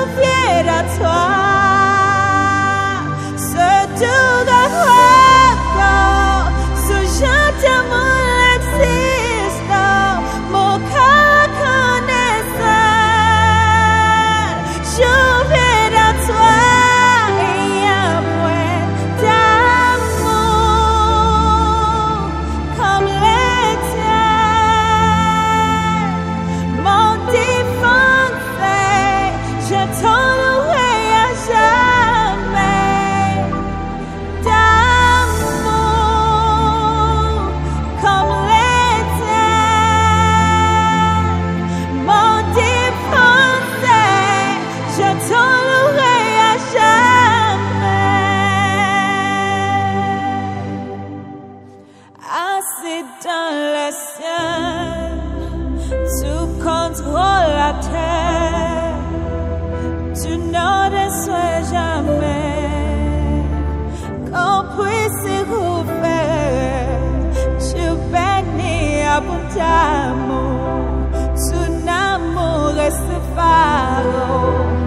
fier à toi. Ce Dieu de rêve, ce gentil amour existe, mon cœur connaissant. Je fier à toi et un point d'amour comme les tiens. Mon défenseur, je t'en louerai à jamais. D'amour comme les tiens. Mon défenseur, je t'en louerai à jamais. Assis dans le ciel, tu contrôles la terre, tu n'en déçois jamais. Qu'on puisse rouvrir, tu bénis abondamment, ton amour reste phare.